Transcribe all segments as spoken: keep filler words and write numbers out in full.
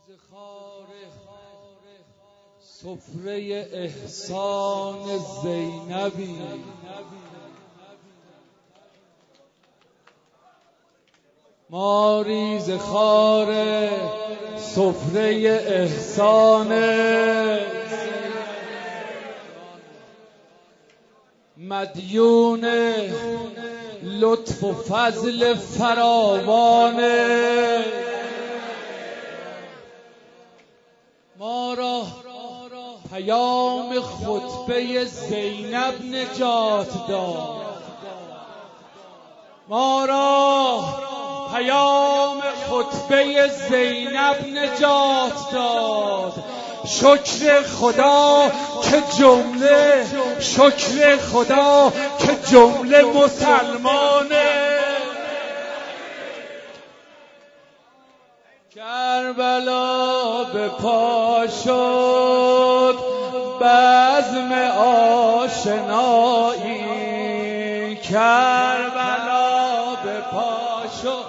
افتخار سفره احسان زینبی ما ریزخوار سفره احسان مدیون لطف و فضل فراوان ما را پیام خطبه زینب نجات داد ما را پیام خطبه زینب نجات داد شکر خدا که جمله شکر خدا که جمله مسلمانه کربلا به پا شد بزم آشنایی کربلا به پا شد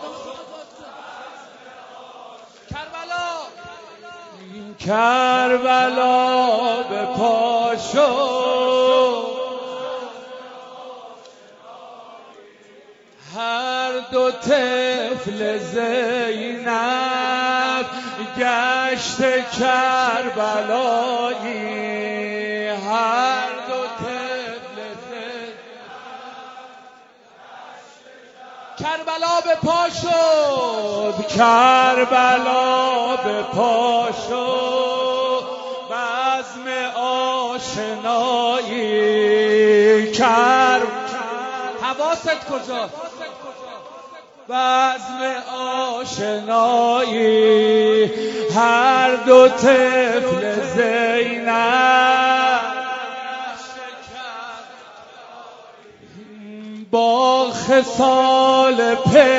کربلا کربلا به پا شد هر دو طفل زینب گشت کربلایی هر دو طفل زینب کربلا به پا شد کربلا به پا شد بزم آشنایی کرب حواست کجا بزم آشنایی هر دو طفل زینب با خصال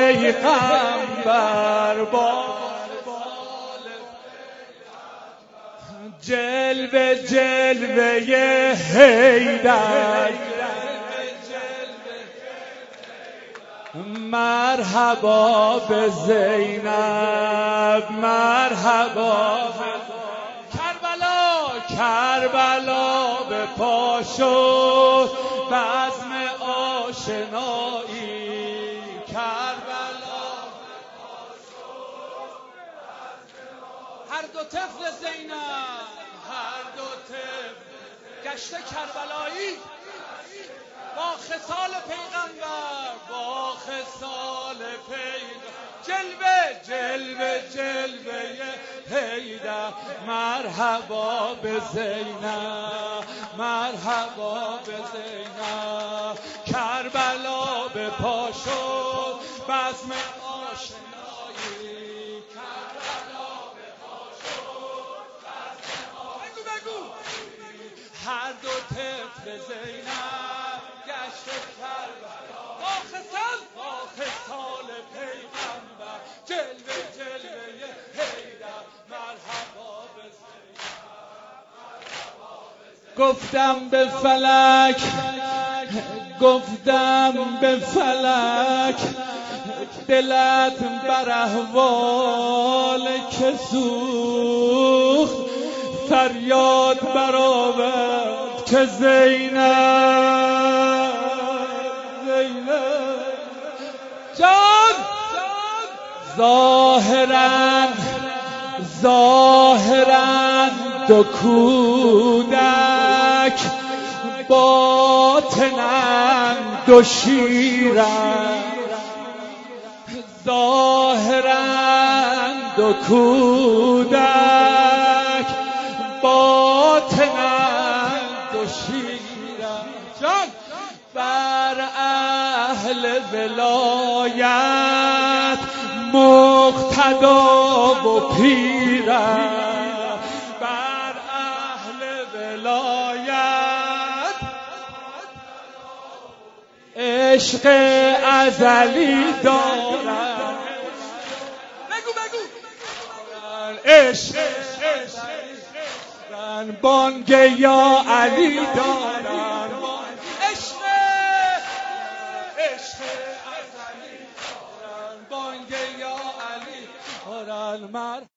پیغمبر با جلوه جلوه حیدر مرحبا به زینب مرحبا کربلا کربلا به پا شد بزم آشنایی کربلا هر دو طفل زینب هر دو طفل گشته کربلایی با خصال پیغمبر با خصال پیغمبر جلوه جلوه جلوه حیدر مرحبا به زینب مرحبا به زینب کربلا به پا شد بزم آشنایی کربلا به پا شد بزم آشنایی بگو بگو هر دو طفل زینب گشت کربلا با خصال با خصال پیغمبر جلوه جلوه حیدر مرحبا به زینب مرحبا به زینب گفتم به فلک گفتم به فلک دلت بر احوال که سوخت فریاد برآورد که زینب زینب جان ظاهراً ظاهراً دو کودک باطناً دو شیرن ظاهراً دو کودک باطناً دو شیرن جان بر اهل ولایت مقتدا و پیرن بر اهل ولایت عشق ازلی دارن بگو بگو عشق ازلی بانگ یا علی دارن عشق عشق ازلی دارن بانگ یا علی دارن